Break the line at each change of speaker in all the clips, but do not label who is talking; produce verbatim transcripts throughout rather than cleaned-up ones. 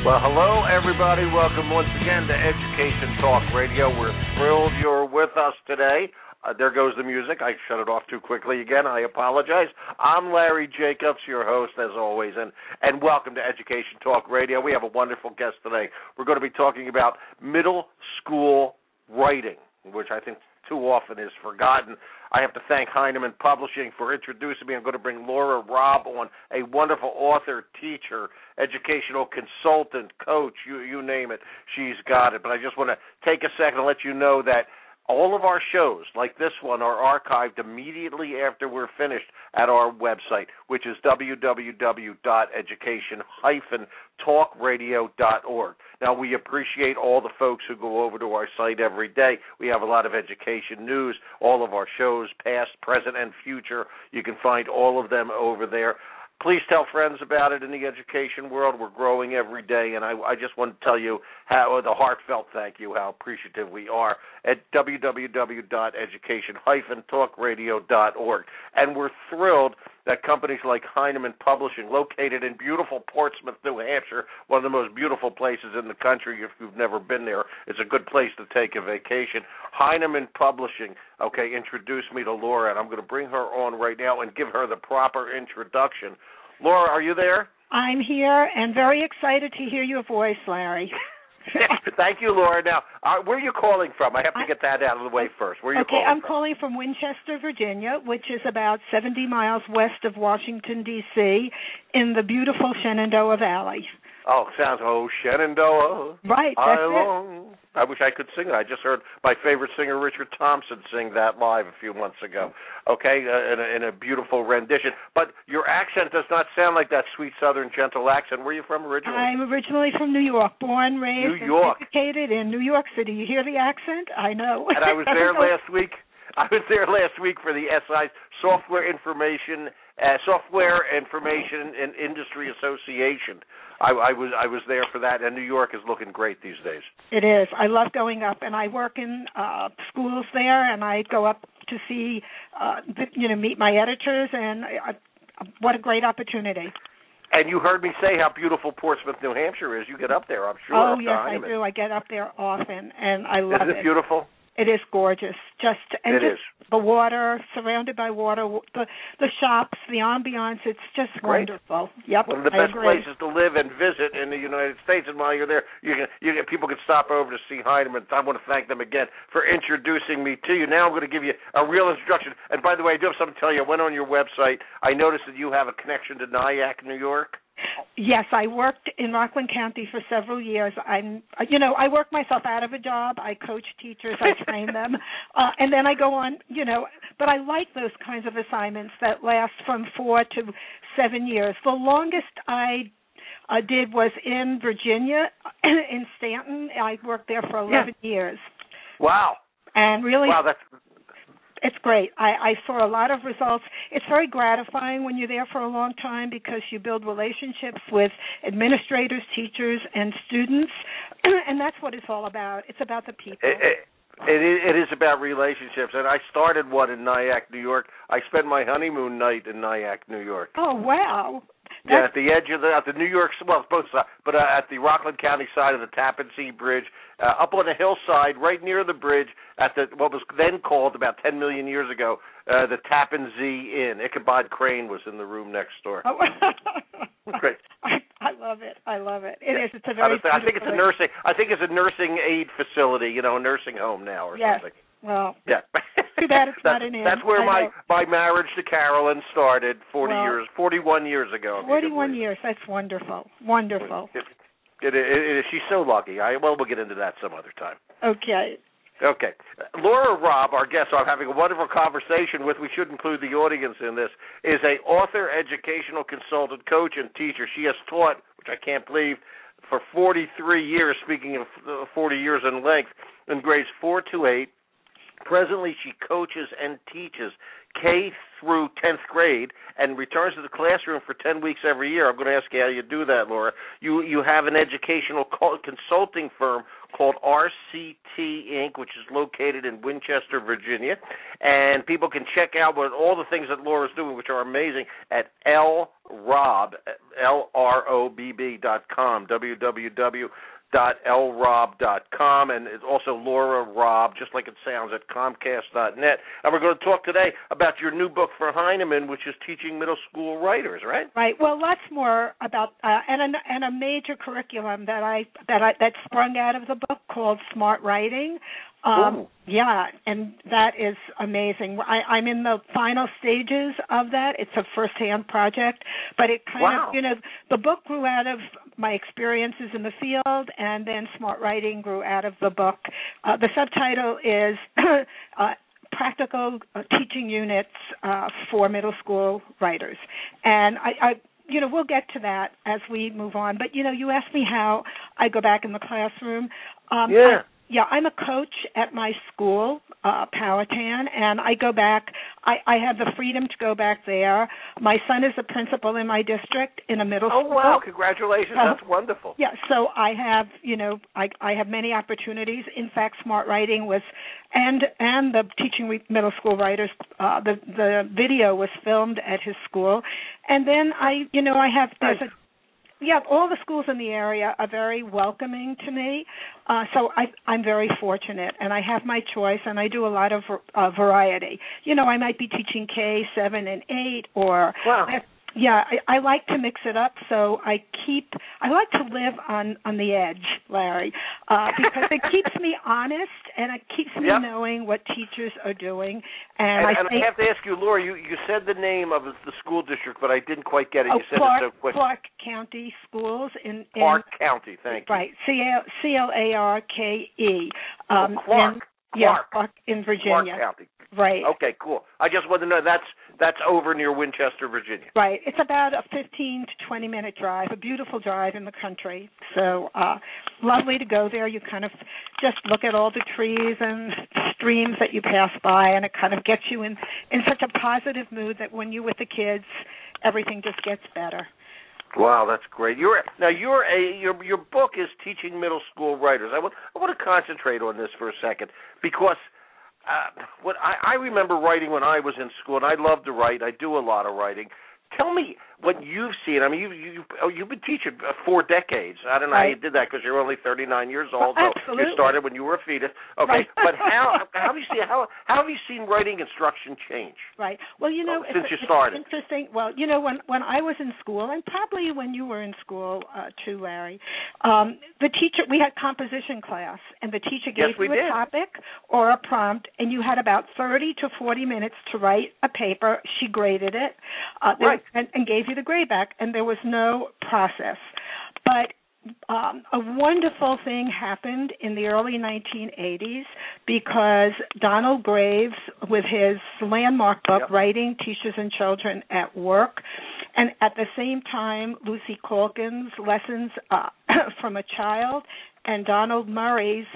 Well, hello, everybody. Welcome once again to Education Talk Radio. We're thrilled you're with us today. Uh, there goes the music. I shut it off too quickly again. I apologize. I'm Larry Jacobs, your host, as always, and, and welcome to Education Talk Radio. We have a wonderful guest today. We're going to be talking about middle school writing, which I think too often is forgotten. I have to thank Heinemann Publishing for introducing me. I'm going to bring Laura Robb on, a wonderful author, teacher, educational consultant, coach, you, you name it. She's got it. But I just want to take a second and let you know that all of our shows, like this one, are archived immediately after we're finished at our website, which is w w w dot education dash talk radio dot org. Now, we appreciate all the folks who go over to our site every day. We have a lot of education news, all of our shows, past, present, and future. You can find all of them over there. Please tell friends about it in the education world. We're growing every day, and I, I just want to tell you how the heartfelt thank you, how appreciative we are at w w w dot education dash talk radio dot org. And we're thrilled that companies like Heinemann Publishing, located in beautiful Portsmouth, New Hampshire, one of the most beautiful places in the country if you've never been there. It's a good place to take a vacation. Heinemann Publishing, okay, introduced me to Laura, and I'm going to bring her on right now and give her the proper introduction. Laura, are you there?
I'm here and very excited to hear your voice, Larry.
Thank you, Laura. Now, uh, where are you calling from? I have to
I,
get that out of the way first. Where are you
okay,
calling
I'm
from?
calling from Winchester, Virginia, which is about seventy miles west of Washington, D C, in the beautiful Shenandoah Valley.
Oh, sounds, oh, Shenandoah.
Right, that's
I long.
it.
I wish I could sing it. I just heard my favorite singer, Richard Thompson, sing that live a few months ago. Okay, uh, in, a, in a beautiful rendition. But your accent does not sound like that sweet southern gentle accent. Where are you from originally?
I'm originally from New York, born, raised,
New York.
and educated in New York City. You hear the accent? I know.
And I was there last week. I was there last week for the S I Software Information uh, Software Information and Industry Association. I, I was I was there for that, and New York is looking great these days.
It is. I love going up, and I work in uh, schools there, and I go up to see, uh, the, you know, meet my editors, and uh, what a great opportunity.
And you heard me say how beautiful Portsmouth, New Hampshire is. You get up there, I'm sure.
Oh, yes, I do. I get up there often, and I love it.
Isn't it beautiful?
It is gorgeous. Just and
it
just
is.
The water, surrounded by water, the the shops, the ambiance. It's just
Great.
Wonderful. Yep,
one of the
I
best
agree.
places to live and visit in the United States. And while you're there, you can, you can, people can stop over to see Heinemann. I want to thank them again for introducing me to you. Now I'm going to give you a real introduction. And by the way, I do have something to tell you. I went on your website. I noticed that you have a connection to Nyack, New York.
Yes, I worked in Rockland County for several years. I'm, you know, I work myself out of a job. I coach teachers. I train them, uh, and then I go on, you know. But I like those kinds of assignments that last from four to seven years. The longest I uh, did was in Virginia, in Stanton. I worked there for eleven yeah. years.
Wow.
And really.
Wow, that's.
It's great. I, I saw a lot of results. It's very gratifying when you're there for a long time because you build relationships with administrators, teachers, and students, and that's what it's all about. It's about the people.
It, it, it, is, it is about relationships, and I started one in Nyack, New York. I spent my honeymoon night in Nyack, New York.
Oh, wow.
Yeah, at the edge of the, at the New York, well, both sides, but uh, at the Rockland County side of the Tappan Zee Bridge, uh, up on a hillside, right near the bridge, at the what was then called about ten million years ago, uh, the Tappan Zee Inn. Ichabod Crane was in the room next door.
Oh.
Great.
I, I love it. I love it. It
yeah.
is. It's a very.
I think it's a nursing. I think it's a nursing aid facility. You know, a nursing home now or
yes.
something.
Well,
yeah.
Too bad it's
that's,
not an inn.
That's where
I
my,
know.
my marriage to Carolyn started forty
well,
years, forty-one years ago.
Forty-one years. That's wonderful. Wonderful.
It, it, it, it, she's so lucky. I well, we'll get into that some other time.
Okay.
Okay. Laura Robb, our guest, I'm having a wonderful conversation with, we should include the audience in this, is a author, educational consultant, coach, and teacher. She has taught, which I can't believe, for forty-three years, speaking of forty years in length, in grades four to eight. Presently, she coaches and teaches K through tenth grade and returns to the classroom for ten weeks every year. I'm going to ask you how you do that, Laura. You you have an educational consulting firm called R C T Incorporated, which is located in Winchester, Virginia, and people can check out what all the things that Laura's doing, which are amazing, at L Robb, L R O B B dot com, w w w dot l rob dot com, and it's also Laura Robb, just like it sounds, at comcast dot net. And we're going to talk today about your new book for Heinemann, which is teaching middle school writers, right?
Right. Well, lots more about uh, and a, and a major curriculum that I that I that sprung out of the book called Smart Writing. Um, yeah, and that is amazing. I, I'm in the final stages of that. It's a first-hand project, but it kind
wow.
of, you know, the book grew out of my experiences in the field, and then Smart Writing grew out of the book. Uh, the subtitle is uh, Practical uh, Teaching Units uh, for Middle School Writers. And I, I you know, we'll get to that as we move on. But, you know, you asked me how I go back in the classroom. Um,
yeah.
I, Yeah, I'm a coach at my school, uh, Powhatan, and I go back. I, I have the freedom to go back there. My son is a principal in my district in a middle
oh,
school.
Oh, wow, congratulations.
Uh,
That's wonderful.
Yeah, so I have, you know, I, I have many opportunities. In fact, Smart Writing was, and and the Teaching Middle School Writers, uh, the, the video was filmed at his school. And then I, you know, I have, there's a, yeah, all the schools in the area are very welcoming to me, uh, so I, I'm very fortunate, and I have my choice, and I do a lot of uh, variety. You know, I might be teaching K, seven, and eight, or
wow.
I, yeah, I, I like to mix it up, so I keep, I like to live on, on the edge, Larry, uh, because it keeps me honest, and it keeps me
yep.
knowing what teachers are doing. And,
and,
I,
and
think,
I have to ask you, Laura, you, you said the name of the school district, but I didn't quite get it.
Oh,
you said
Clark,
it so quick.
Clark County Schools in, in
Clark County, thank you.
Right, C L A R K E. Um,
oh, Clark.
in,
Clark.
Yeah, Clark in Virginia.
Clark County.
Right.
Okay, cool. I just want to know, that's that's over near Winchester, Virginia.
Right. It's about a fifteen to twenty minute drive, a beautiful drive in the country. So uh, lovely to go there. You kind of just look at all the trees and streams that you pass by, and it kind of gets you in, in such a positive mood that when you're with the kids, everything just gets better.
Wow, that's great. You're now you're a your your book is teaching middle school writers. I want I want to concentrate on this for a second because uh, what I, I remember writing when I was in school, and I love to write. I do a lot of writing. Tell me what you've seen. I mean, you you oh, you've been teaching four decades. I don't know
right.
how you did that because you're only thirty-nine years old.
Well,
so you started when you were a fetus. Okay,
right.
but how how have you seen how how have you seen writing instruction change?
Right. Well, you know,
oh, since
it's,
you
it's
started.
interesting. Well, you know, when when I was in school, and probably when you were in school uh, too, Larry, um, the teacher we had composition class, and the teacher gave
yes, we
you a
did.
topic or a prompt, and you had about thirty to forty minutes to write a paper. She graded it, uh,
right,
and, and gave you the grade back, and there was no process. But Um, a wonderful thing happened in the early nineteen eighties because Donald Graves, with his landmark book,
yep.
Writing Teachers and Children at Work, and at the same time, Lucy Calkins' Lessons uh, from a Child, and Donald Murray's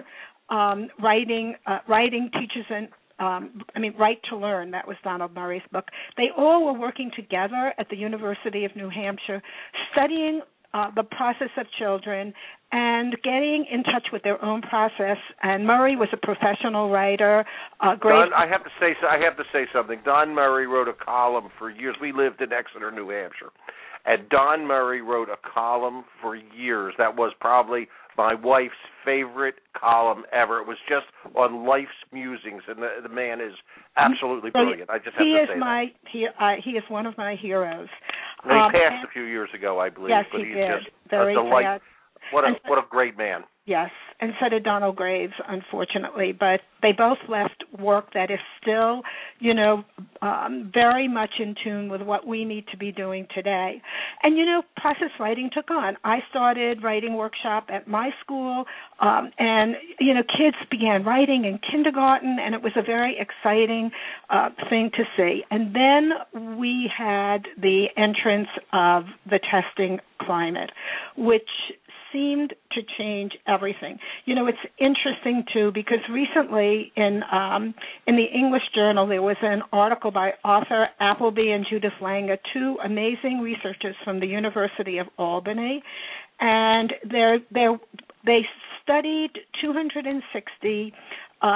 um, Writing, uh, Writing Teachers and Um, I mean, Right to Learn, that was Donald Murray's book. They all were working together at the University of New Hampshire, studying uh, the process of children and getting in touch with their own process. And Murray was a professional writer. Uh, great.
Don, I have to say, I have to say something. Don Murray wrote a column for years. We lived in Exeter, New Hampshire, and Don Murray wrote a column for years. That was probably my wife's favorite column ever. It was just on life's musings, and the, the man is absolutely brilliant. I just have
he
to
is
say
my,
that.
He, uh, he is one of my heroes.
And he
um,
passed
and,
a few years ago, I believe.
Yes,
but
he
he's
did.
Just
Very
a delight.
sad.
What a
and,
what a great man.
Yes, and so did Donald Graves, unfortunately. But they both left work that is still, you know, um, very much in tune with what we need to be doing today. And, you know, process writing took on. I started writing workshop at my school, um, and, you know, kids began writing in kindergarten, and it was a very exciting uh, thing to see. And then we had the entrance of the testing climate, which seemed to change everything. You know, it's interesting, too, because recently in um, in the English Journal, there was an article by Arthur Appleby and Judith Langer, two amazing researchers from the University of Albany, and they're, they're, they studied two hundred sixty um,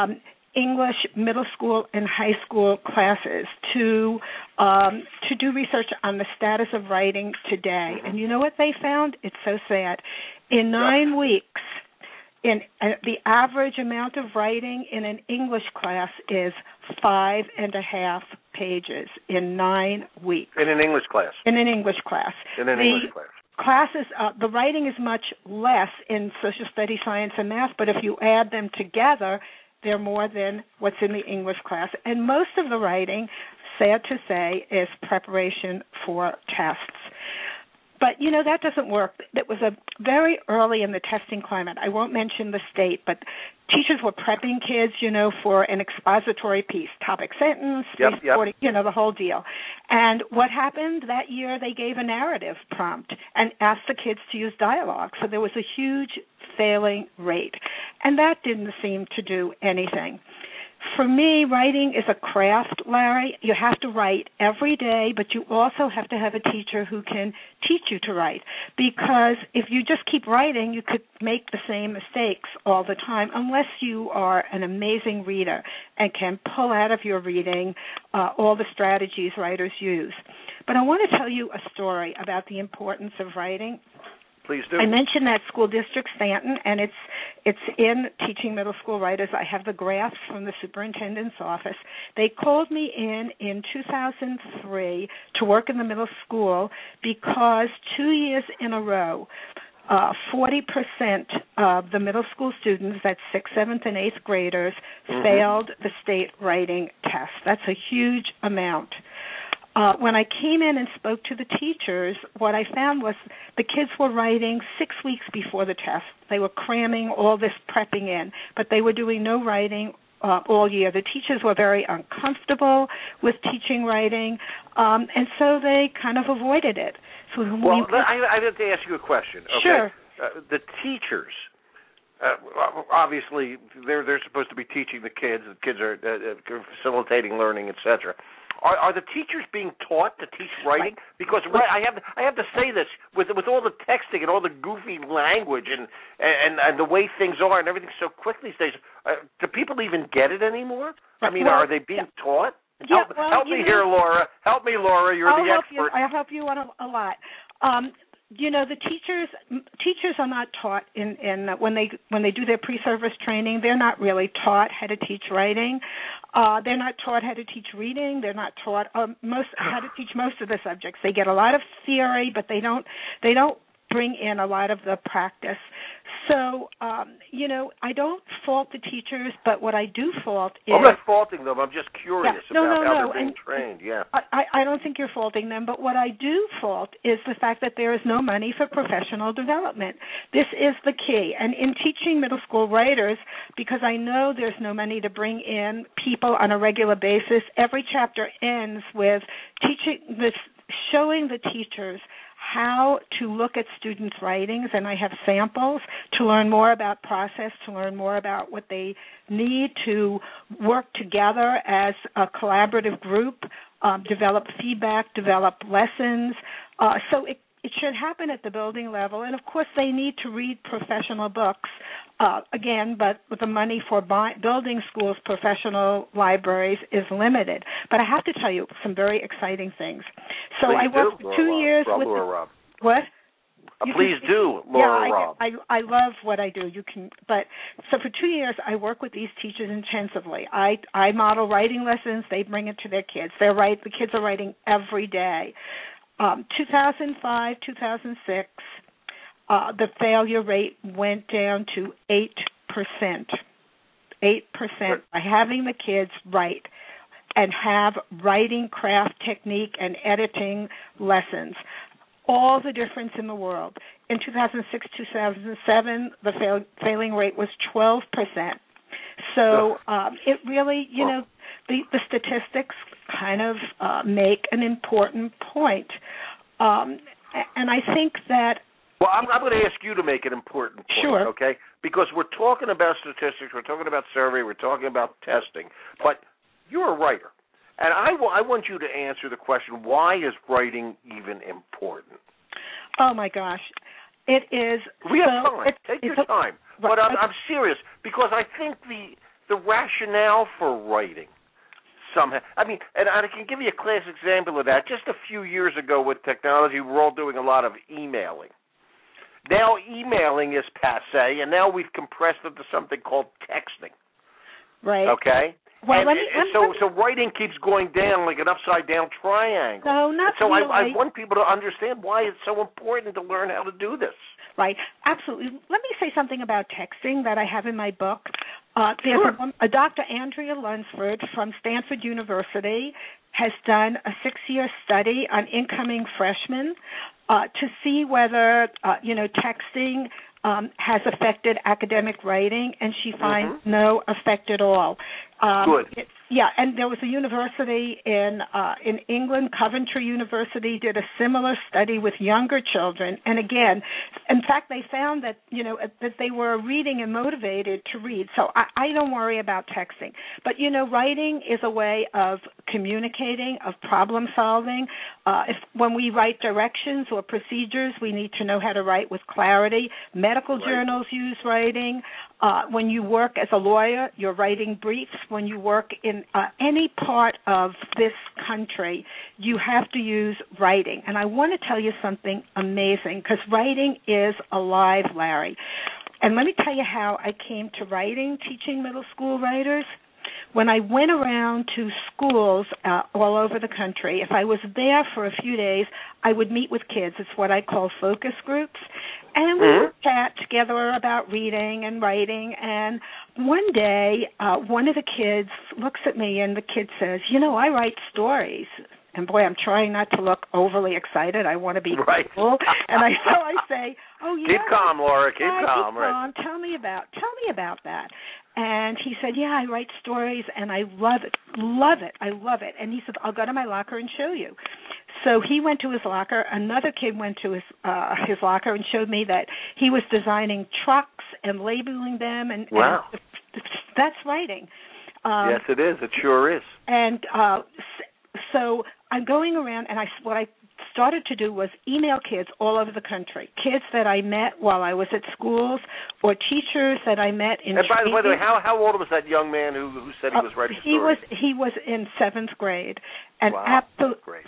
English middle school and high school classes to um, to do research on the status of writing today. And you know what they found? It's so sad. In nine weeks, in uh, the average amount of writing in an English class is five and a half pages in nine weeks.
In an English class.
In an English class.
In an
the
English class.
Classes, uh, the writing is much less in social studies, science, and math, but if you add them together, they're more than what's in the English class. And most of the writing, sad to say, is preparation for tests. But, you know, that doesn't work. That was a very early in the testing climate. I won't mention the state, but teachers were prepping kids, you know, for an expository piece, topic sentence,
yep, yep.
you know, the whole deal. And what happened that year, they gave a narrative prompt and asked the kids to use dialogue. So there was a huge failing rate. And that didn't seem to do anything. For me, writing is a craft, Larry. You have to write every day, but you also have to have a teacher who can teach you to write. Because if you just keep writing, you could make the same mistakes all the time unless you are an amazing reader and can pull out of your reading uh, all the strategies writers use. But I want to tell you a story about the importance of writing.
Please do.
I mentioned that school district, Stanton, and it's it's in Teaching Middle School Writers. I have the graphs from the superintendent's office. They called me in in two thousand three to work in the middle school because two years in a row, uh, forty percent of the middle school students, that's sixth, seventh, and eighth graders, mm-hmm. failed the state writing test. That's a huge amount. Uh, when I came in and spoke to the teachers, what I found was the kids were writing six weeks before the test. They were cramming all this prepping in, but they were doing no writing uh, all year. The teachers were very uncomfortable with teaching writing, um, and so they kind of avoided it. So
well, you, I, I have to ask you a question. Okay?
Sure.
Uh, the teachers, uh, obviously, they're they're supposed to be teaching the kids. The kids are uh, facilitating learning, et cetera. Are, are the teachers being taught to teach writing? Because right, I have I have to say this with with all the texting and all the goofy language and and, and the way things are and everything so quick these days. Uh, do people even get it anymore? I mean,
well,
are they being
yeah.
taught?
Yeah,
help
well,
help me
know,
here, Laura. Help me, Laura. You're
I'll
the
help
expert.
You. I'll help you on a, a lot. Um, you know, the teachers teachers are not taught in, in when they when they do their pre-service training. They're not really taught how to teach writing. Uh, they're not taught how to teach reading. They're not taught um, most how to teach most of the subjects. They get a lot of theory, but they don't they don't bring in a lot of the practice. So, um, you know, I don't fault the teachers, but what I do fault is...
I'm not faulting them. I'm just curious
yeah, no,
about
no,
how
no.
they're being
and,
trained, yeah.
I, I don't think you're faulting them, but what I do fault is the fact that there is no money for professional development. This is the key. And in teaching middle school writers, because I know there's no money to bring in people on a regular basis, every chapter ends with teaching this, showing the teachers how to look at students' writings, and I have samples to learn more about process, to learn more about what they need to work together as a collaborative group, um, develop feedback, develop lessons. Uh, so it, it should happen at the building level, and of course they need to read professional books, uh, again, but with the money for buy, building schools, professional libraries is limited. But I have to tell you some very exciting things. So
please
I worked
do,
for two
Laura,
years
Rob,
with
Laura,
the,
Rob.
what?
Uh,
You
please
can,
do, Laura
yeah,
Rob.
I, I I love what I do. You can, but so for two years I work with these teachers intensively. I I model writing lessons. They bring it to their kids. They're right. The kids are writing every day. Um, two thousand five, two thousand six, uh, the failure rate went down to eight percent. Eight percent by having the kids write and have writing craft technique and editing lessons. All the difference in the world. In two thousand six, two thousand seven, the fail, failing rate was twelve percent. So um, it really, you know, the, the statistics kind of uh, make an important point. Um, and I think that...
Well, I'm, I'm going to ask you to make an important point,
sure.
okay? Because we're talking about statistics, we're talking about survey, we're talking about testing, but you're a writer. And I, w- I want you to answer the question, why is writing even important?
Oh, my gosh. It is...
We
so,
have time.
It's,
Take
it's
your
a,
time.
Right.
But I'm, I'm serious, because I think the the rationale for writing. Somehow, I mean, and I can give you a classic example of that. Just a few years ago with technology, we're all doing a lot of emailing. Now emailing is passé, and now we've compressed it to something called texting.
Right.
Okay?
Well,
and,
let me,
and
let
so,
me,
so writing keeps going down like an upside-down triangle.
No, not
and so
really.
I, I want people to understand why it's so important to learn how to do this.
Right, absolutely. Let me say something about texting that I have in my book. Uh, there's
Sure.
a, a Doctor Andrea Lunsford from Stanford University has done a six-year study on incoming freshmen uh, to see whether, uh, you know, texting um, has affected academic writing, and she finds
mm-hmm.
no effect at all. Um,
Good.
It, yeah, and there was a university in uh, in England, Coventry University, did a similar study with younger children, and again, in fact, they found that you know that they were reading and motivated to read. So I, I don't worry about texting, but you know, writing is a way of communicating, of problem solving. Uh, if when we write directions or procedures, we need to know how to write with clarity. Medical
right.
journals use writing. Uh, when you work as a lawyer, you're writing briefs. When you work in uh, any part of this country, you have to use writing. And I want to tell you something amazing, because writing is alive, Larry. And let me tell you how I came to writing, teaching middle school writers. When I went around to schools uh, all over the country, if I was there for a few days, I would meet with kids. It's what I call focus groups. And we
mm-hmm.
would chat together about reading and writing. And one day, uh, one of the kids looks at me and the kid says, you know, I write stories. And boy, I'm trying not to look overly excited. I want to be
right.
cool. And I so I say, oh yeah.
Keep calm, Laura. Keep
yeah,
calm.
Keep
right.
calm. Tell me about tell me about that. And he said, yeah, I write stories, and I love it, love it, I love it. And he said, I'll go to my locker and show you. So he went to his locker. Another kid went to his uh, his locker and showed me that he was designing trucks and labeling them. And,
wow.
and that's writing. Um,
yes, it is. It sure is.
And uh, so I'm going around, and I what I started to do was email kids all over the country, kids that I met while I was at schools, or teachers that I met in.
And by the way, how how old was that young man who who said he was writing
uh, he
stories?
was he was in seventh grade, and
wow,
absolutely.
Great.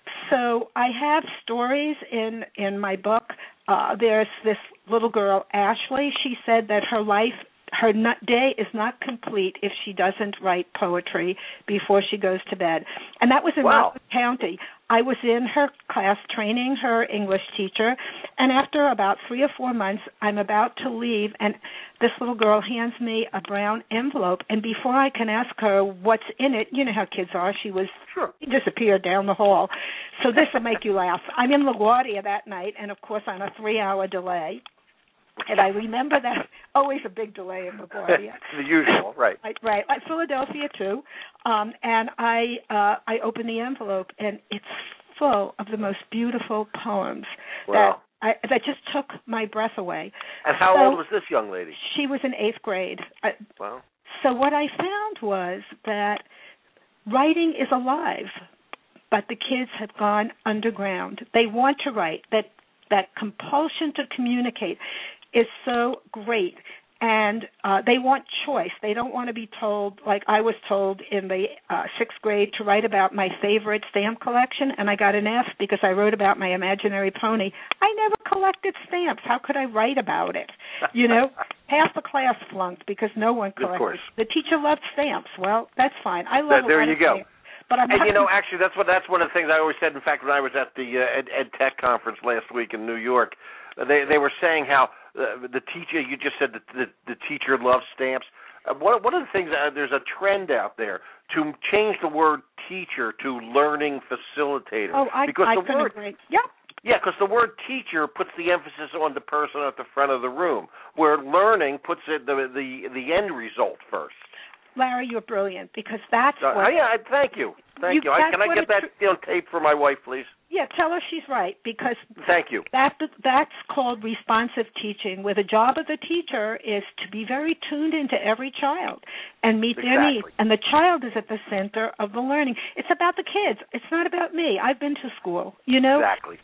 So I have stories in in my book. Uh, there's this little girl, Ashley. She said that her life. Her day is not complete if she doesn't write poetry before she goes to bed. And that was in
wow.
Rockland County. I was in her class training her English teacher, and after about three or four months, I'm about to leave, and this little girl hands me a brown envelope, and before I can ask her what's in it, you know how kids are, she was
sure.
she disappeared down the hall. So this will make you laugh. I'm in LaGuardia that night, and of course on a three-hour delay. And I remember that always a big delay in LaGuardia.
The usual, right?
Right, right. At Philadelphia too. Um, and I uh, I opened the envelope, and it's full of the most beautiful poems
wow.
that I, that just took my breath away.
And how
so,
old was this young lady?
She was in eighth grade. I,
wow.
So what I found was that writing is alive, but the kids have gone underground. They want to write. That that compulsion to communicate is so great, and uh, they want choice. They don't want to be told, like I was told in the uh, sixth grade, to write about my favorite stamp collection, and I got an F because I wrote about my imaginary pony. I never collected stamps. How could I write about it? You know, half the class flunked because no one collected.
Of course.
The teacher loved stamps. Well, that's fine. I love
there, there
a lot
you
of
go.
stamps. But I'm
and
not
you know, actually, that's what that's one of the things I always said. In fact, when I was at the uh, Ed, Ed Tech conference last week in New York, they they were saying how uh, the teacher. You just said that the, the teacher loves stamps. Uh, one one of the things uh, there's a trend out there to change the word teacher to learning facilitator.
Oh, I,
because
I
the
couldn't
word,
agree. Yep.
Yeah, because the word teacher puts the emphasis on the person at the front of the room, where learning puts it the the the end result first.
Larry, you're brilliant, because that's
uh,
what...
Yeah, thank you. Thank you. you. I, can I get that tr- on tape for my wife, please?
Yeah, tell her she's right, because...
Thank you.
That, that's called responsive teaching, where the job of the teacher is to be very tuned into every child and meet
exactly.
their needs. And the child is at the center of the learning. It's about the kids. It's not about me. I've been to school, you know?
Exactly.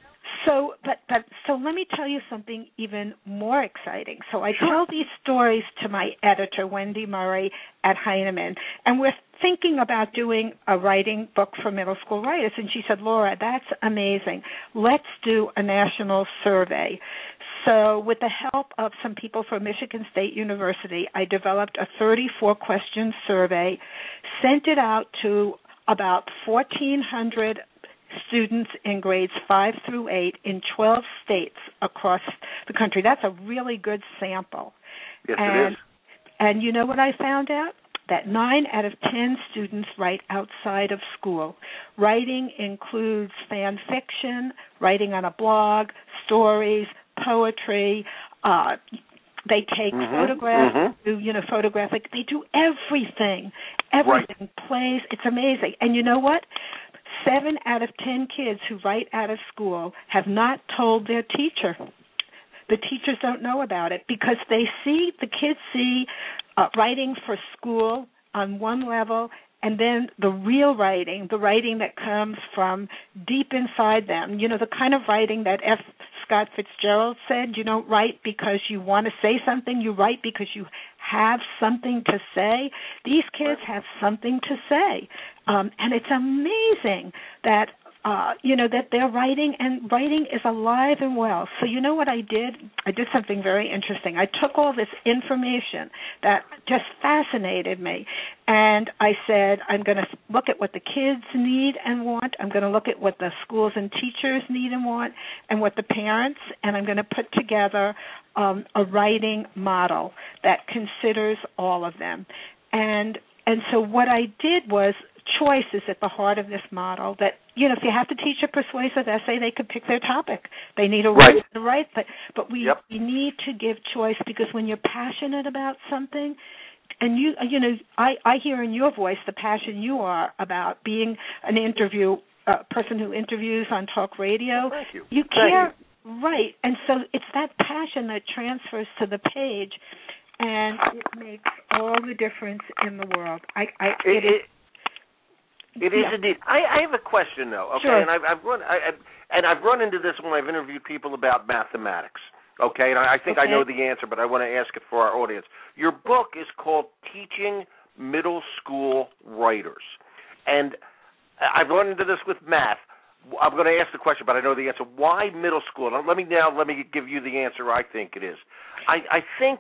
So, but, but, so let me tell you something even more exciting. So I
Sure.
tell these stories to my editor, Wendy Murray, at Heinemann, and we're thinking about doing a writing book for middle school writers. And she said, Laura, that's amazing. Let's do a national survey. So with the help of some people from Michigan State University, I developed a thirty-four question survey, sent it out to about fourteen hundred students in grades five through eight in twelve states across the country. That's a really good sample.
Yes,
and,
it is.
And you know what I found out? That nine out of ten students write outside of school. Writing includes fan fiction, writing on a blog, stories, poetry. Uh, they take
mm-hmm.
photographs,
mm-hmm.
do, you know, photographic. They do everything, everything,
right.
plays. It's amazing. And you know what? Seven out of ten kids who write out of school have not told their teacher. The teachers don't know about it because they see, the kids see uh, writing for school on one level, and then the real writing, the writing that comes from deep inside them, you know, the kind of writing that F. Scott Fitzgerald said, you don't write because you want to say something, you write because you have something to say. These kids have something to say. Um, and it's amazing that, uh, you know, that they're writing, and writing is alive and well. So you know what I did? I did something very interesting. I took all this information that just fascinated me, and I said, I'm going to look at what the kids need and want. I'm going to look at what the schools and teachers need and want, and what the parents, and I'm going to put together um, a writing model that considers all of them. And and so what I did was, choice is at the heart of this model. That, you know, if you have to teach a persuasive essay, they could pick their topic. They need a
right.
right to write, but but we
yep.
we need to give choice, because when you're passionate about something, and you you know, I, I hear in your voice the passion you are about being an interview uh, person who interviews on talk radio.
Thank you.
You
Thank
care,
you.
right? And so it's that passion that transfers to the page, and it makes all the difference in the world. I, I
it,
it is.
It is
yeah.
indeed. I, I have a question though. Okay,
sure.
and I've, I've run I, and I've run into this when I've interviewed people about mathematics. Okay, and I, I think
okay.
I know the answer, but I want to ask it for our audience. Your book is called Teaching Middle School Writers, and I've run into this with math. I'm going to ask the question, but I know the answer. Why middle school? Now, let me now let me give you the answer I think it is. I, I think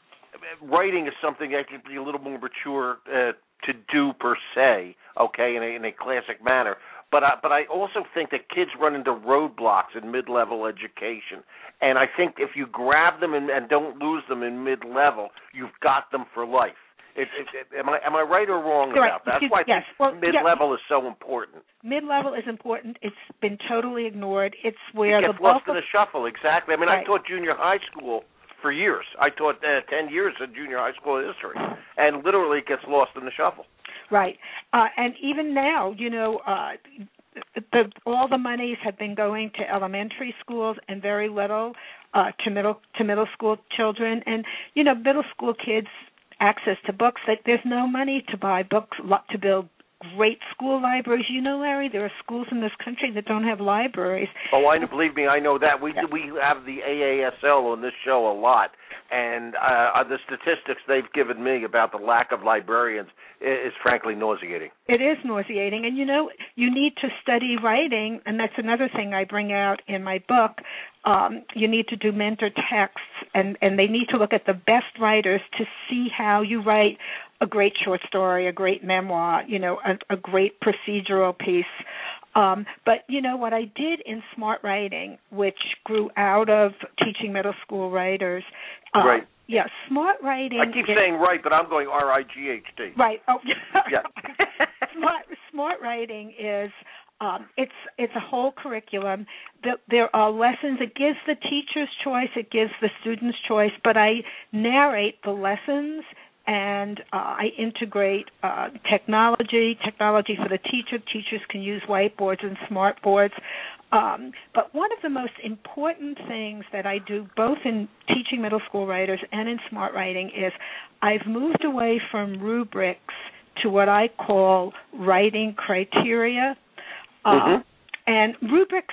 writing is something that can be a little more mature uh, to do per se, okay, in a, in a classic manner. But I, but I also think that kids run into roadblocks in mid-level education. And I think if you grab them and, and don't lose them in mid-level, you've got them for life. It, it, it, am I am I right or wrong
You're
about
right.
that? That's why I
yes.
think
well,
mid-level
yeah.
is so important.
Mid-level is important. It's been totally ignored. It's where
it gets
the bulk
lost in the shuffle, exactly. I mean,
right.
I taught junior high school for years. I taught uh, ten years of junior high school history, and literally it gets lost in the shuffle.
Right. Uh, and even now, you know, uh, the, all the monies have been going to elementary schools and very little uh, to middle to middle school children. And, you know, middle school kids access to books. That there's no money to buy books to build great school libraries. You know, Larry, there are schools in this country that don't have libraries.
Oh, I believe me, I know that. We
yeah.
we have the A A S L on this show a lot, and uh, the statistics they've given me about the lack of librarians is, is frankly nauseating.
It is nauseating, and you know, you need to study writing, and that's another thing I bring out in my book. Um, you need to do mentor texts, and, and they need to look at the best writers to see how you write a great short story, a great memoir, you know, a, a great procedural piece. Um, but, you know, what I did in Smart Writing, which grew out of teaching middle school writers. Uh,
right.
Yeah, Smart Writing.
I keep
is,
saying right, but I'm going R I G H T.
Right. Oh,
yeah.
Smart, Smart Writing is... Um, it's it's a whole curriculum. The, there are lessons. It gives the teacher's choice. It gives the student's choice. But I narrate the lessons, and uh, I integrate uh, technology, technology for the teacher. Teachers can use whiteboards and smart boards. Um, but one of the most important things that I do, both in teaching middle school writers and in Smart Writing, is I've moved away from rubrics to what I call writing criteria. Uh,
mm-hmm.
And rubrics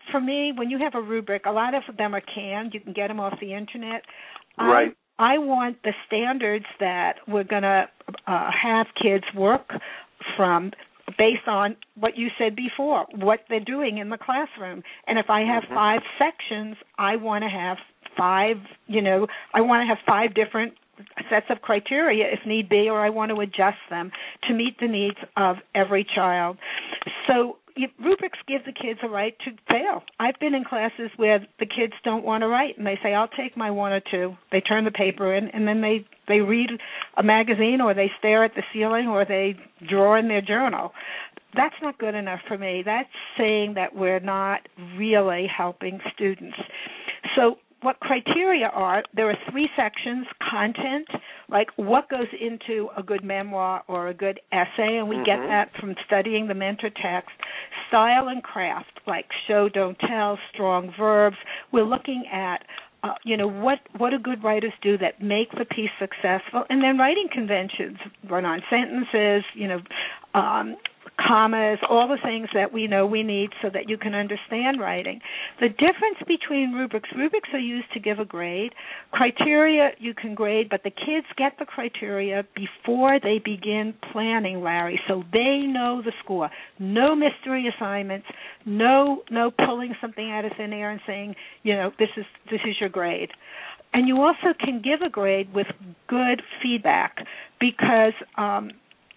for me, when you have a rubric, a lot of them are canned. You can get them off the internet.
Right.
I, I want the standards that we're going to uh, have kids work from based on what you said before, what they're doing in the classroom. And if I have mm-hmm. five sections, I want to have five, you know, I want to have five different sets of criteria if need be, or I want to adjust them to meet the needs of every child. So rubrics give the kids a right to fail. I've been in classes where the kids don't want to write, and they say, I'll take my one or two. They turn the paper in, and then they, they read a magazine, or they stare at the ceiling, or they draw in their journal. That's not good enough for me. That's saying that we're not really helping students. So what criteria are, there are three sections: content, like what goes into a good memoir or a good essay, and we mm-hmm. get that from studying the mentor text. Style and craft, like show, don't tell, strong verbs. We're looking at, uh, you know, what, what do good writers do that make the piece successful, and then writing conventions, run-on sentences, you know, um, commas, all the things that we know we need so that you can understand writing. The difference between rubrics, rubrics are used to give a grade. Criteria you can grade, but the kids get the criteria before they begin planning, Larry, so they know the score. No mystery assignments, no no pulling something out of thin air and saying, you know, this is this is your grade. And you also can give a grade with good feedback because um,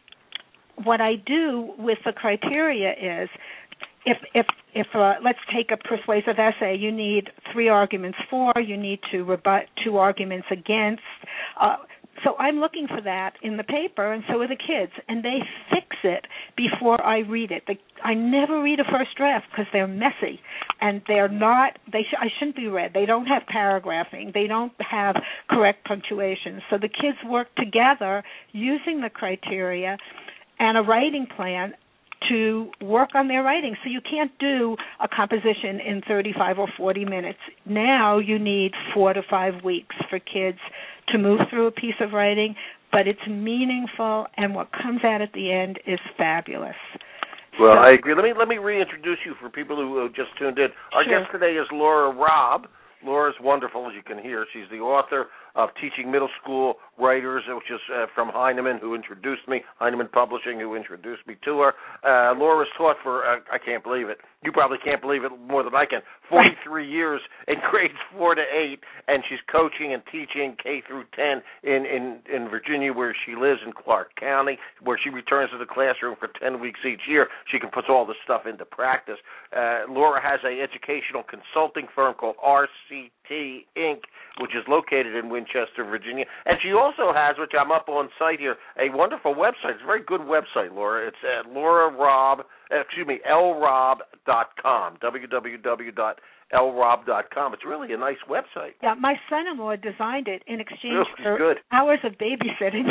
what I do with the criteria is, if if if uh, let's take a persuasive essay, you need three arguments for, you need to rebut two arguments against. Uh, so I'm looking for that in the paper, and so are the kids, and they fix it before I read it. The, I never read a first draft because they're messy, and they're not. They sh- I shouldn't be read. They don't have paragraphing. They don't have correct punctuation. So the kids work together using the criteria and a writing plan to work on their writing. So you can't do a composition in thirty-five or forty minutes. Now you need four to five weeks for kids to move through a piece of writing, but it's meaningful, and what comes out at the end is fabulous.
Well, so, I agree. Let me let me reintroduce you for people who just tuned in. Our
sure.
guest today is Laura Robb. Laura's wonderful, as you can hear. She's the author of Teaching Middle School Writers, which is uh, from Heinemann, who introduced me, Heinemann Publishing, who introduced me to her. Uh, Laura's taught for, uh, I can't believe it, you probably can't believe it more than I can, forty-three years in grades four to eight, and she's coaching and teaching K through ten in, in, in Virginia, where she lives, in Clark County, where she returns to the classroom for ten weeks each year. She can put all this stuff into practice. Uh, Laura has an educational consulting firm called R C T Incorporated, which is located in Winchester, Virginia. And she also has, which I'm up on site here, a wonderful website. It's a very good website, Laura. It's at Laura Robb, excuse me, L Robb dot com, w w w dot L Robb dot com. It's really a nice website.
Yeah, my son-in-law designed it in exchange
oh,
for
good.
hours of babysitting.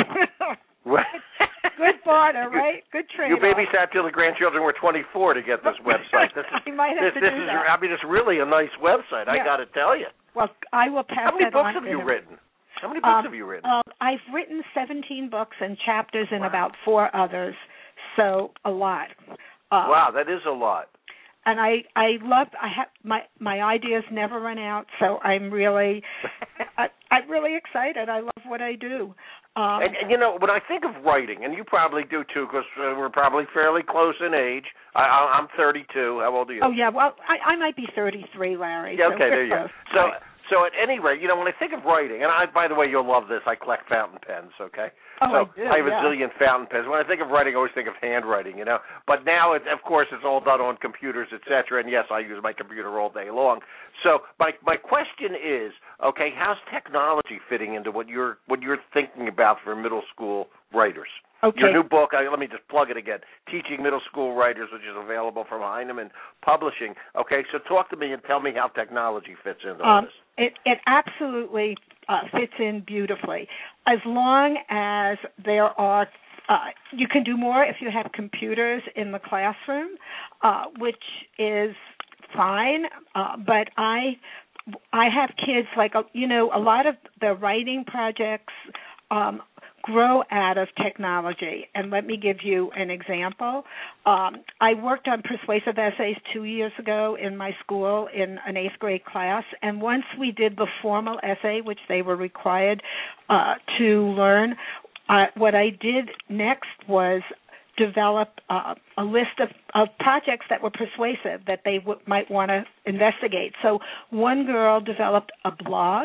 Good barter, right? Good trade.
You babysat till the grandchildren were twenty-four to get this website. This is,
I might have
this,
to
this
do
is,
that.
I mean, it's really a nice website.
Yeah.
I got to tell you.
Well, I will pass
How many
that
books
on
have
to
you
him.
written? How many books
um,
have you written?
Uh, I've written seventeen books and chapters in
wow.
about four others, so a lot. Uh,
wow, that is a lot.
And I, I love, I have my my ideas never run out, so I'm really, I, I'm really excited. I love what I do. Um,
and, and, you know, when I think of writing, and you probably do too, because uh, we're probably fairly close in age. I, I, I'm thirty-two. How old are you?
Oh, yeah, well, I, I might be thirty-three, Larry.
Yeah,
so
okay, there you go. So,
right.
so at any rate, you know, when I think of writing, and I, by the way, you'll love this, I collect fountain pens, okay?
Oh,
so
I do,
I have
yeah.
a zillion fountain pens. When I think of writing, I always think of handwriting, you know. But now, it, of course, it's all done on computers, et cetera, and yes, I use my computer all day long. So my my question is, okay, how's technology fitting into what you're what you're thinking about for middle school writers?
Okay.
Your new book, I, let me just plug it again, Teaching Middle School Writers, which is available from Heinemann Publishing. Okay, so talk to me and tell me how technology fits into all
um,
this.
It, it absolutely uh, fits in beautifully. As long as there are, uh, you can do more if you have computers in the classroom, uh, which is fine, uh, but I, I have kids, like, you know, a lot of the writing projects, um, grow out of technology. And let me give you an example. Um, I worked on persuasive essays two years ago in my school in an eighth grade class, and once we did the formal essay, which they were required uh, to learn, uh, what I did next was develop uh, a list of, of projects that were persuasive that they w- might want to investigate. So one girl developed a blog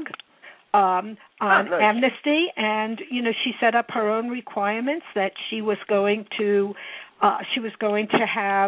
um, on
oh, nice.
amnesty, and you know she set up her own requirements that she was going to uh, she was going to have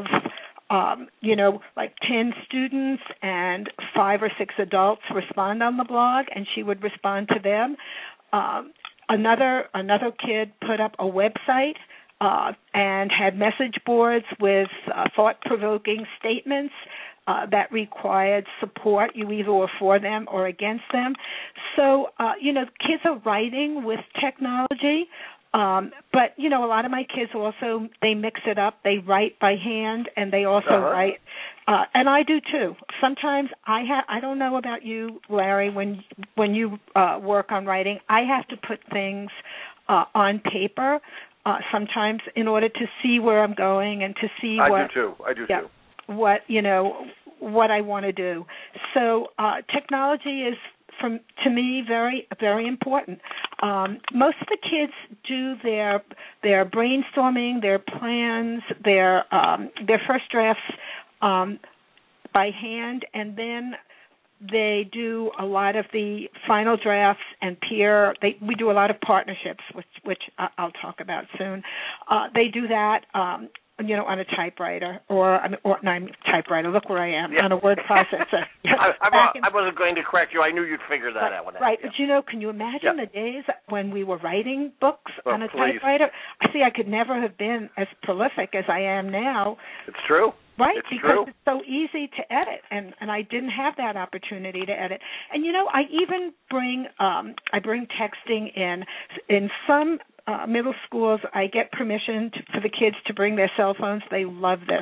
um, you know like ten students and five or six adults respond on the blog, and she would respond to them. Um, another another kid put up a website uh, and had message boards with uh, thought-provoking statements uh, that required support. You either were for them or against them. So, uh, you know, kids are writing with technology, um, but, you know, a lot of my kids also, they mix it up. They write by hand, and they also
uh-huh.
write, uh, and I do too. Sometimes I have, I don't know about you, Larry, when when you uh, work on writing, I have to put things uh, on paper uh, sometimes in order to see where I'm going and to see
I
what.
I do too. I do
yeah,
too.
What, you know, what I want to do. So uh, technology is, from to me, very very important. Um, most of the kids do their their brainstorming, their plans, their um, their first drafts um, by hand, and then they do a lot of the final drafts and peer. They, we do a lot of partnerships, which which I'll talk about soon. Uh, they do that. Um, you know, on a typewriter, or, or no, I'm typewriter, look where I am,
yeah.
on a word processor.
I, I,
in,
I wasn't going to correct you. I knew you'd figure that
right,
out. When
right,
yeah.
but you know, can you imagine
yeah.
the days when we were writing books
well,
on a
please.
typewriter? I see I could never have been as prolific as I am now.
It's true.
Right,
it's
because
true.
it's so easy to edit, and, and I didn't have that opportunity to edit. And, you know, I even bring, um, I bring texting in. In some Uh, middle schools, I get permission to, for the kids to bring their cell phones. They love this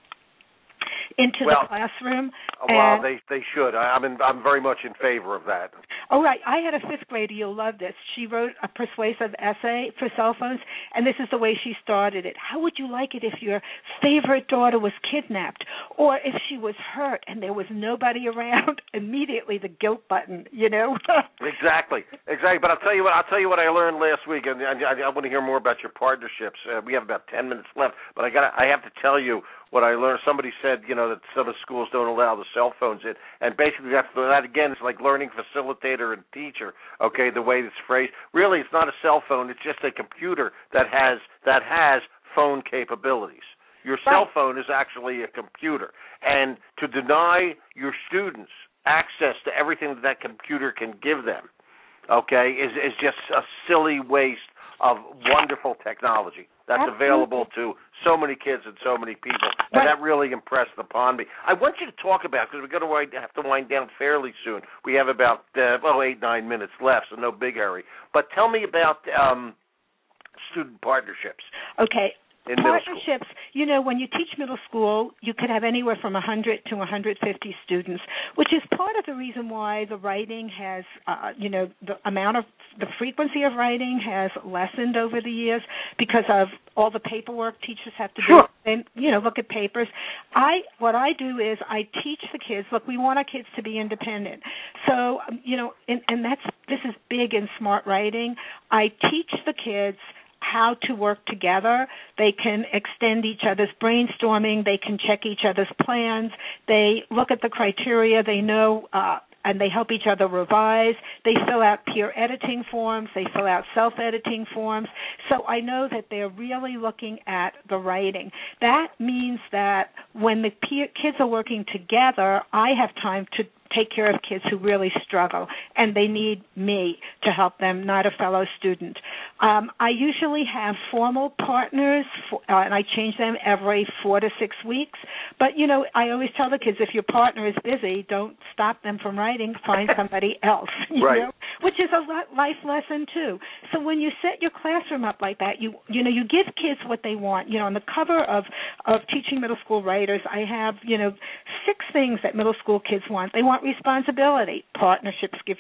into
well,
the classroom.
Well,
and,
they they should. I, I'm in, I'm very much in favor of that.
Oh, right. I had a fifth grader. You'll love this. She wrote a persuasive essay for cell phones, and this is the way she started it. How would you like it if your favorite daughter was kidnapped, or if she was hurt and there was nobody around? Immediately, the guilt button. You know.
exactly, exactly. But I'll tell you what. I'll tell you what I learned last week, and I, I, I want to hear more about your partnerships. Uh, we have about ten minutes left, but I got. I have to tell you what I learned. Somebody said, you know, that some of the schools don't allow the cell phones in, and basically that's that again is like learning facilitator and teacher. Okay, the way it's phrased. Really, it's not a cell phone. It's just a computer that has that has phone capabilities. Your cell
right.
phone is actually a computer, and to deny your students access to everything that that computer can give them, okay, is is just a silly waste of wonderful technology that's
Absolutely.
available to so many kids and so many people, and that really impressed upon me. I want you to talk about, because we're going to have to wind down fairly soon. We have about, uh, well, eight, nine minutes left, so no big hurry. But tell me about um, student partnerships.
Okay.
In
Partnerships, you know, when you teach middle school, you could have anywhere from one hundred to one hundred fifty students, which is part of the reason why the writing has, uh, you know, the amount of, the frequency of writing has lessened over the years because of all the paperwork teachers have to
sure.
do and, you know, look at papers. I, what I do is I teach the kids, look, we want our kids to be independent. So, um, you know, and, and that's, this is big in smart writing. I teach the kids how to work together. They can extend each other's brainstorming. They can check each other's plans. They look at the criteria. They know, uh, and they help each other revise. They fill out peer editing forms. They fill out self-editing forms. So I know that they're really looking at the writing. That means that when the peer, kids are working together, I have time to take care of kids who really struggle, and they need me to help them, not a fellow student. Um, I usually have formal partners, for, uh, and I change them every four to six weeks. But, you know, I always tell the kids, if your partner is busy, don't stop them from writing. Find somebody else, you
right.
know, which is a life lesson, too. So when you set your classroom up like that, you you know, you give kids what they want. You know, on the cover of, of Teaching Middle School Writers, I have, you know, six things that middle school kids want. They want responsibility. Partnerships give you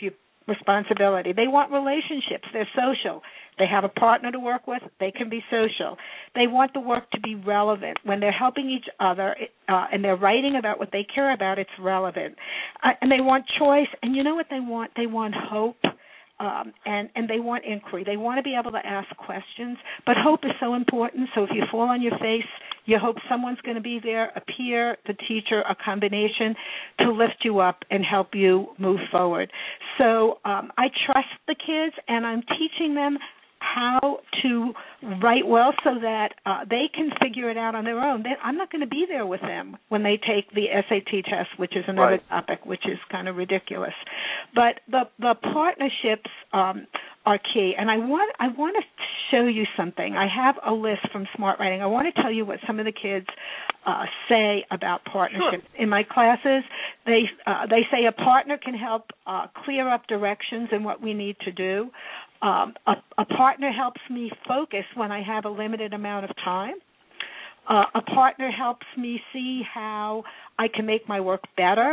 responsibility. They want relationships. They're social. They have a partner to work with. They can be social. They want the work to be relevant. When they're helping each other uh, and they're writing about what they care about, it's relevant. Uh, and they want choice. And you know what they want? They want hope. Um, and, and they want inquiry. They want to be able to ask questions. But hope is so important. So if you fall on your face, you hope someone's going to be there, a peer, the teacher, a combination, to lift you up and help you move forward. So um, I trust the kids, and I'm teaching them how to write well so that uh, they can figure it out on their own. They, I'm not going to be there with them when they take the S A T test, which is another
right.
topic, which is kind of ridiculous. But the the partnerships um, are key, and I want I want to show you something. I have a list from Smart Writing. I want to tell you what some of the kids uh, say about partnerships.
Sure.
In my classes, they uh, they say a partner can help uh, clear up directions in what we need to do. Um, a, a partner helps me focus when I have a limited amount of time. Uh, a partner helps me see how I can make my work better.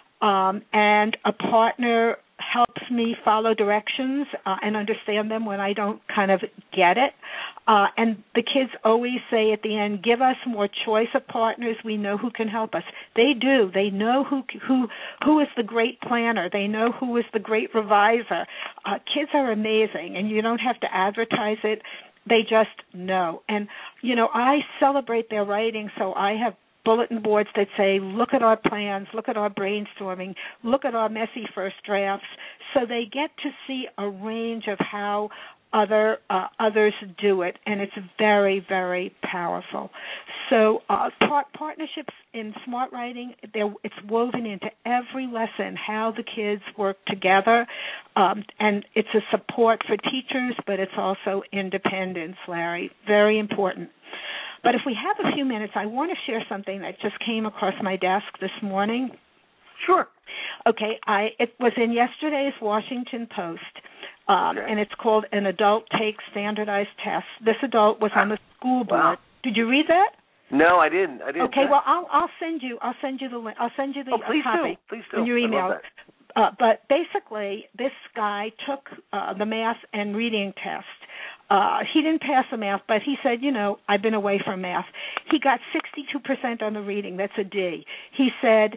Um, and a partner helps me follow directions uh, and understand them when I don't kind of get it. Uh, and the kids always say at the end, give us more choice of partners. We know who can help us. They do. They know who who who is the great planner. They know who is the great reviser. Uh, kids are amazing, and you don't have to advertise it. They just know. And, you know, I celebrate their writing, so I have bulletin boards that say, look at our plans, look at our brainstorming, look at our messy first drafts, so they get to see a range of how other uh, others do it, and it's very, very powerful. So uh, par- partnerships in Smart Writing, it's woven into every lesson, how the kids work together, um, and it's a support for teachers, but it's also independence, Larry, very important. But if we have a few minutes, I want to share something that just came across my desk this morning.
Sure.
Okay, I it was in yesterday's Washington Post, um,
okay.
and it's called An Adult Takes Standardized Tests. This adult was on the school board. Wow. Did you read that?
No, I didn't. I didn't.
Okay, well, I'll I'll send you I'll send you the link. I'll send you the
oh, please
copy
do. Please do.
in your email.
I love that.
Uh, but basically, this guy took uh, the math and reading test. Uh, he didn't pass the math, but he said, you know, I've been away from math. He got sixty-two percent on the reading. That's a D. He said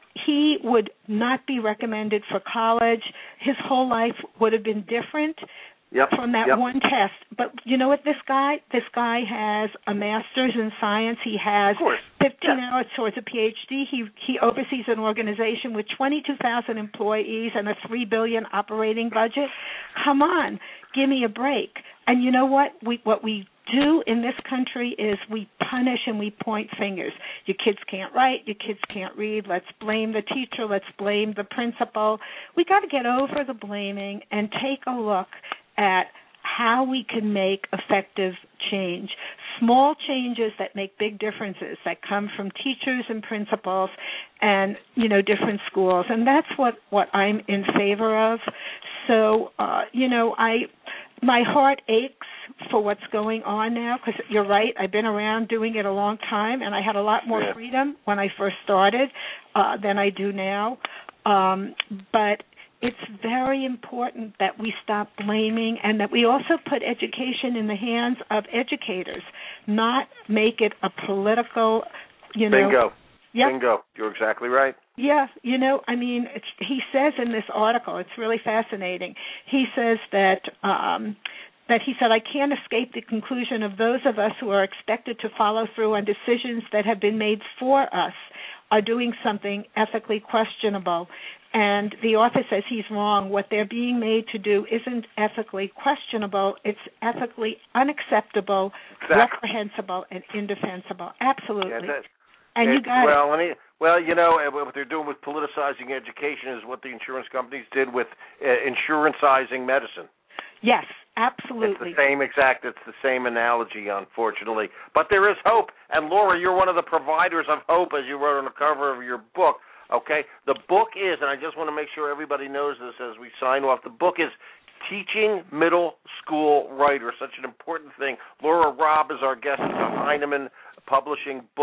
he would not be recommended for college. His whole life would have been different
yep.
from that
yep.
one test. But you know what, this guy, this guy has a master's in science. He has fifteen
yes.
hours towards a P H D. He he oversees an organization with twenty-two thousand employees and a three billion dollars operating budget. Come on, give me a break. And you know what? We what we do in this country is we punish and we point fingers. Your kids can't write, your kids can't read, let's blame the teacher, let's blame the principal. We got to get over the blaming and take a look at how we can make effective change. Small changes that make big differences that come from teachers and principals and, you know, different schools. And that's what, what I'm in favor of. So, uh, you know, I my heart aches for what's going on now because you're right, I've been around doing it a long time, and I had a lot more
yeah.
freedom when I first started uh, than I do now. Um, but it's very important that we stop blaming and that we also put education in the hands of educators, not make it a political, you know.
Bingo.
Yep.
Bingo. You're exactly right.
Yeah, you know, I mean, it's, he says in this article, it's really fascinating. He says that um, that he said, I can't escape the conclusion of those of us who are expected to follow through on decisions that have been made for us are doing something ethically questionable. And the author says he's wrong. What they're being made to do isn't ethically questionable. It's ethically unacceptable,
exactly.
reprehensible, and indefensible. Absolutely.
Yeah, that,
and
it,
you got
well,
it.
Let me, well, you know, what they're doing with politicizing education is what the insurance companies did with uh, insurancizing medicine.
Yes, absolutely.
It's the same exact, it's the same analogy, unfortunately. But there is hope. And, Laura, you're one of the providers of hope, as you wrote on the cover of your book. Okay, the book is, and I just want to make sure everybody knows this as we sign off, the book is Teaching Middle School Writers, such an important thing. Laura Robb is our guest. It's a Heinemann publishing book.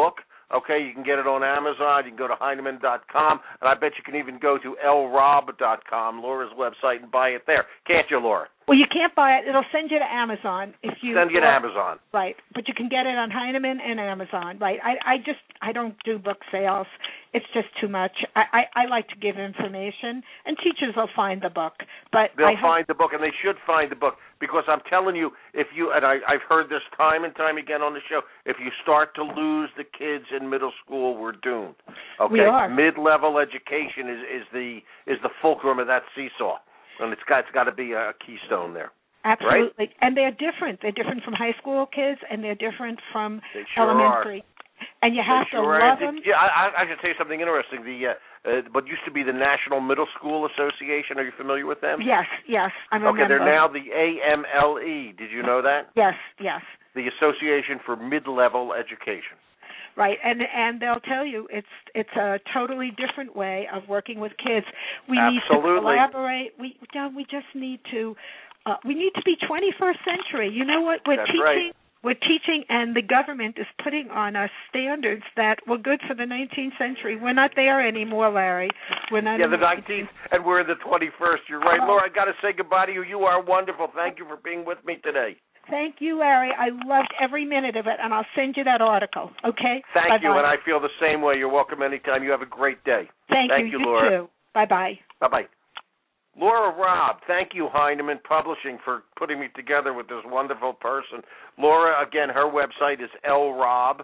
Okay, you can get it on Amazon. You can go to Heinemann dot com, and I bet you can even go to L Rob dot com, Laura's website, and buy it there. Can't you, Laura?
Well, you can't buy it. It'll send you to Amazon if you
send you to Amazon.
Right, but you can get it on Heinemann and Amazon. Right. I, I just I don't do book sales. It's just too much. I, I, I like to give information, and teachers will find the book. But
they'll
I
find
hope-
the book, and they should find the book, because I'm telling you, if you and I, I've heard this time and time again on the show, if you start to lose the kids in middle school, we're doomed. Okay,
we are.
Mid-level education is, is the is the fulcrum of that seesaw. And it's got, it's got to be a keystone there.
Absolutely.
Right?
And they're different. They're different from high school kids, and they're different from
they sure
elementary.
Are.
And you have
they
to
sure
love
are.
them.
Yeah, I, I should tell you something interesting. The uh, uh, what used to be the National Middle School Association. Are you familiar with them?
Yes, yes. I'm a
Okay,
member.
they're now the A M L E. Did you know that?
Yes, yes.
The Association for Mid-Level Education.
Right, and and they'll tell you it's it's a totally different way of working with kids. We
Absolutely.
need to collaborate. We John, we just need to uh, we need to be twenty-first century. You know what? We're
That's
teaching.
right.
We're teaching, and the government is putting on us standards that were good for the nineteenth century. We're not there anymore, Larry. We're not.
Yeah,
in
the nineteenth, and we're in the twenty-first. You're right,
Oh.
Laura. I got to say goodbye to you. You are wonderful. Thank you for being with me today.
Thank you, Larry. I loved every minute of it, and I'll send you that article, okay?
Thank
Bye-bye.
you, and I feel the same way. You're welcome anytime. You have a great day.
Thank,
Thank
you,
you, Laura.
too. Bye-bye.
Bye-bye. Laura Robb, thank you, Heinemann Publishing, for putting me together with this wonderful person. Laura, again, her website is L Rob,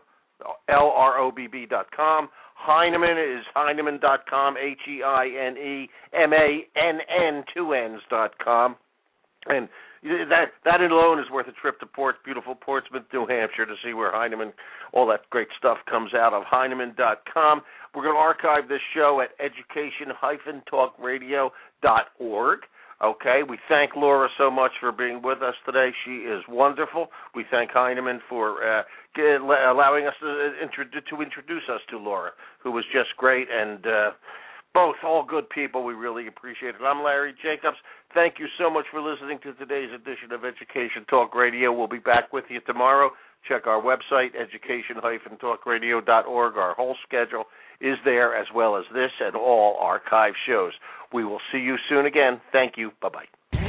L R O B B dot com. Heinemann is Heinemann dot com, H E I N E M A N N, two N's dot com. And that that alone is worth a trip to Port, beautiful Portsmouth, New Hampshire, to see where Heinemann, all that great stuff comes out of, Heinemann dot com. We're going to archive this show at education dash talk radio dot org. Okay, we thank Laura so much for being with us today. She is wonderful. We thank Heinemann for uh, get, allowing us to, introduce, to introduce us to Laura, who was just great, and uh, both all good people. We really appreciate it. I'm Larry Jacobs. Thank you so much for listening to today's edition of Education Talk Radio. We'll be back with you tomorrow. Check our website, education dash talk radio dot org. Our whole schedule is there, as well as this and all archive shows. We will see you soon again. Thank you. Bye-bye.